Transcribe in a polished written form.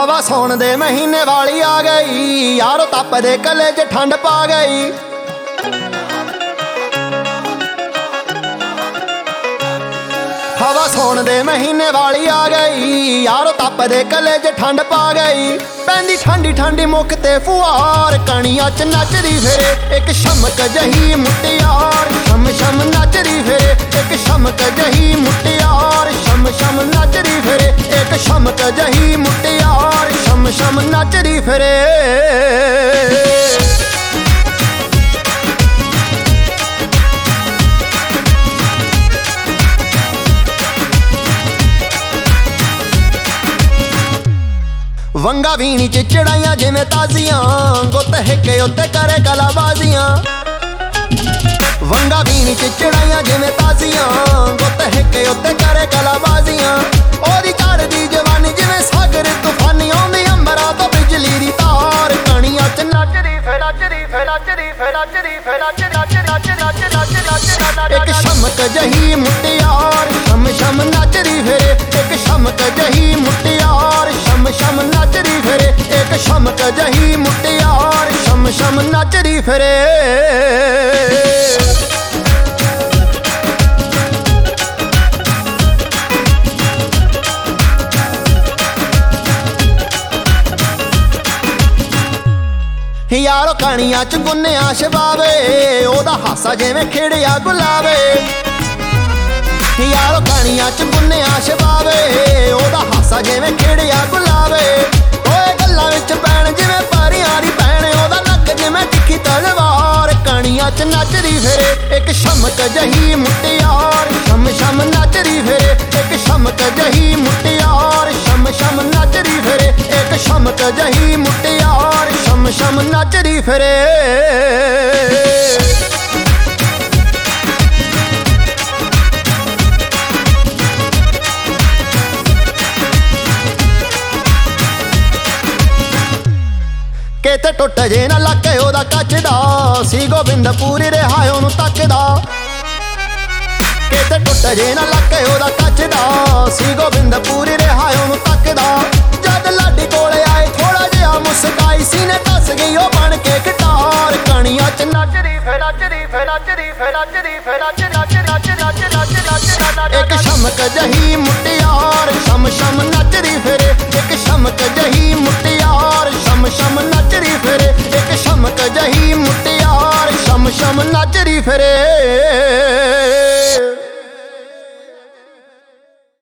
हवा सौण दे महीने वाली आ गई, यारो तप दे गले च ठंड पा गई। हवा सौण दे महीने वाली आ गई, यारो तप दे गले च ठंड पा गई। पैंदी ठंडी ठंडी मुख ते फुहार, कणियां च नचदी फिरे एक शमक जही मुटियार। शम शम नचदी फिरे एक शमक जही मुटियार। शम शम नचदी फिरे एक शमक जही मुटियार। शम शम नचदी फिरे। वंगा वीणी च चढ़ाइया जिमें ताजियां, गुत हिके उत्ते करे कलाबाजियां। वंगा वीणी च चढ़ाइया जिमें ताजियां, गुत हिके उत्ते करे कलाबाजियां। ओदी चढ़दी जवानी जिमें सागर तूफानी, आउंदी अंबरां तो बिजली दी तार। कणियां च नचदी फिर नचदी फिर नचदी फिर नचदी फिर एक शमक जही मुटियार। शम शम नचदी फिरे एक शमक जही मुटियार। शम शम नचदी फिरे एक शमक जही मुटियार। शम शम नचदी फिरे। यारो कणियां च गुन्निया शबावे, ओदा हासा जिवें खिड़िया गुलाबे। यारो कणियां च गुन्निया शबावे, ओदा हासा जिवें खिड़िया गुलाबे। ओए गल्लां विच पैण जिवें परियां दी भैण, ओदा नक जिवें तिखी तलवार। कणियां च नचदी फिरे एक शमक जही मुटियार। शम शम नचदी फिरे एक शमक जही मुटियार। शम शम नचदी फिरे एक शमक जही मुटियार। शम शम नचदी फिरे। किते टुट जे ना लके ओदा कचदा, सी गोबिंदपुरी रिहाए ओनू तकदा। किते टुट जे ना लके ओदा कचदा, सी गोबिंदपुरी रिहाए ओनू तकदा। जद लाडी कोले आए थोड़ा जिहा मुस्काई, सीने कस गई ओ बन के गिटार। कणियां च नचदी फिर नचदी फिर नचदी फिर नचदी फिर एक शमक जही मुटियार। शम शम नचदी फिरे एक शमक जही मुटियार। शम शम नचदी फिरे एक शमक जही मुटियार। शम शम नचदी फिरे।